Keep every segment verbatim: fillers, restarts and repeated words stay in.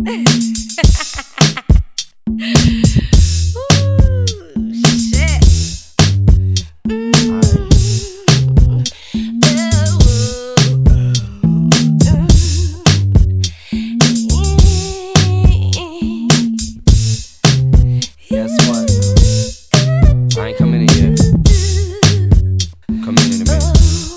Guess what? I ain't coming in yet. Come in in a minute.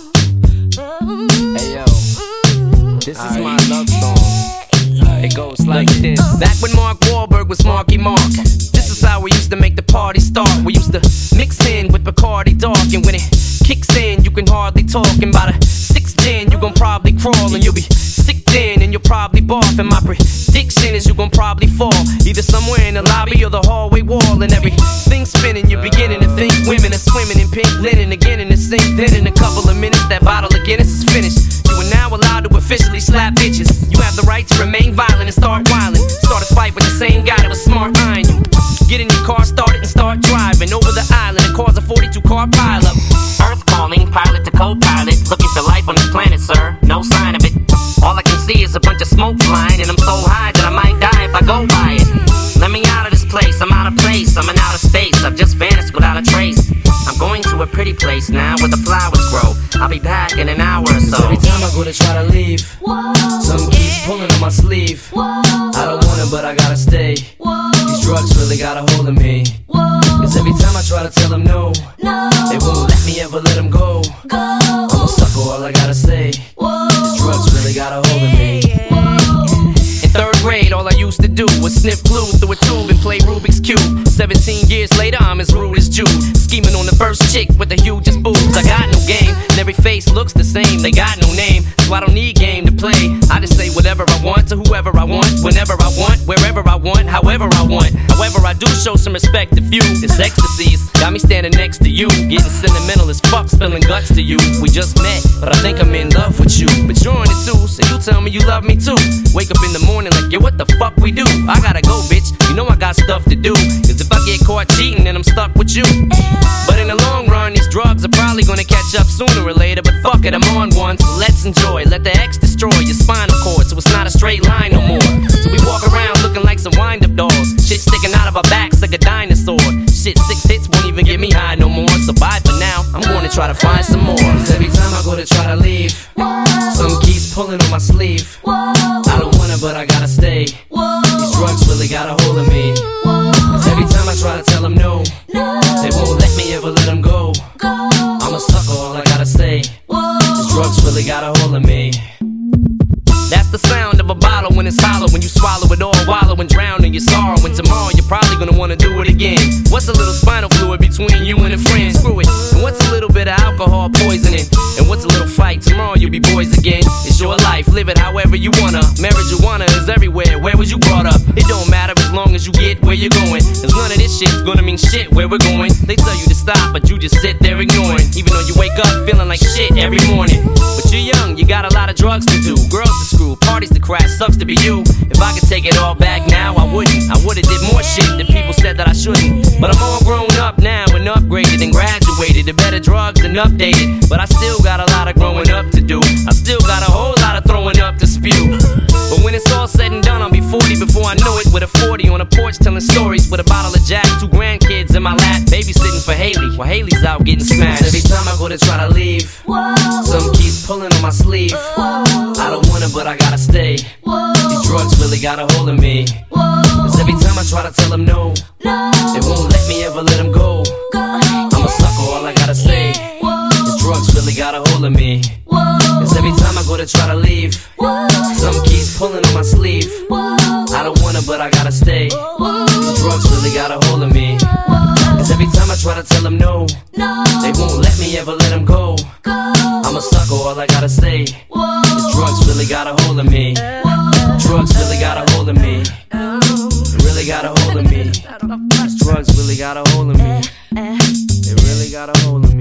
Hey yo, this is my love song. It goes like this. Back when Mark Wahlberg was Marky Mark, this is how we used to make the party start. We used to mix in with Bacardi Dark, and when it kicks in, you can hardly talk. And by the sixth gin, you gon' probably crawl, and you'll be sick then, and you'll probably barf. And my prediction is you gon' probably fall, either somewhere in the lobby or the hallway wall. And everything's spinning, you're beginning to think women are swimming in pink linen again in the sink. Then in a couple of minutes, that bottle of Guinness is finished. You are now allowed to officially slap bitches. You have the right to remain violent and start wildin'. Start a fight with the same guy that was smart eyeing you. Get in your car, start it, and start driving over the island and cause a forty-two car pileup. Earth calling, pilot to co-pilot, looking for life on this planet, sir. No sign of it. All I can see is a bunch of smoke flying, and I'm so high that I might die if I go by it. Let me out of this place, I'm out of place, I'm in outer space. I've just vanished without a trace. I'm going to a pretty place now where the flowers grow. I'll be back in an hour or so. Every time I go to try to leave, something keeps pulling on my sleeve. I don't want it, but I gotta stay. These drugs really got a hold of me. Cause every time I try to tell them no, they won't let me ever let them go. I'm a sucker, all I gotta say. These drugs really got a hold of me. In third grade, all I used to do was sniff glue through a tube and play Rubik's Cube. Seventeen years later, I'm as rude as Jude, scheming on the first chick with the hugest boobs. I got no game, and every face looks the same. They got no name, so I don't need game to play. I just say whatever I want to whoever I want, whenever I want, wherever I want, however I want. However, I do show some respect to few. This ecstasy's got me standing next to you, getting sentimental as fuck, spilling guts to you. We just met, but I think I'm in love with you. But you're on it too, so you tell me you love me too. Wake up in the morning like, yo, what the fuck we do? I gotta go, bitch, you know I got stuff to do. Cause if I get caught cheating, then I'm stuck with you. But in the long run, these drugs are probably gonna catch up sooner or later. But fuck it, I'm on one, so let's enjoy. Let the X destroy your spinal cord, so it's not a straight line no more. So we walk around looking like some wind-up dolls. Shit sticking out of our backs like a dinosaur. Shit, six hits won't even get me high no more. So bye for now, I'm gonna try to find some more. Cause every time I go to try to leave, something keeps pulling on my sleeve. I don't want it, but I gotta stay. These drugs really got a hold of me. Cause every time I try to tell them no, they won't let me ever let them go. I'm a sucker, all I gotta say. These drugs really got a hold of me. That's the sound of a bottle when it's hollow, when you swallow it all, wallow and drown in your sorrow. And tomorrow you're probably gonna wanna do it again. What's a little spinal fluid between you and a friend? Screw it. And what's a little bit of alcohol poisoning? And what's a little fight? Tomorrow you'll be boys again. It's your life, live it however you wanna. Marijuana is everywhere, where was you brought up? It don't matter as long as you get where you're going. Cause none of this shit's gonna mean shit where we're going. They tell you to stop, but you just sit there ignoring. Even though you wake up feeling like shit every morning. But you're young, you got a lot of drugs to do, girls to screw, parties to crash, sucks to be you. If I could take it all back now, I wouldn't. I would've did more shit that people said that I shouldn't. But I'm all grown up now and upgraded and graduated to better drugs and updated. But I still got a lot of growing up to do. I still got a whole lot of throwing up to spew. But when it's all said and done, I'll be forty before I know it. With a forty on a porch telling stories with a bottle of Jack, two grandkids in my lap, babysitting for Haley while Haley's out getting smashed. Every time I go to try to leave, something keeps pulling on my sleeve. I don't want it, but I gotta stay. These drugs really got a hold of me. Cause every time I try to tell them no, they won't let me ever let them go. I'm a sucker, all I gotta say. These drugs really got a hold of me. Cause every time I go to try to leave, something keeps pulling on my sleeve. I don't want it, but I gotta stay. These drugs really got a hold of me. Cause every time I try to tell them no, they won't let me ever let them go. I'm a sucker, all I gotta say. These drugs really got a hold of me. Drugs really got a hold of me. They really got a hold of me. These drugs really got a hold of me. They really got a hold of me.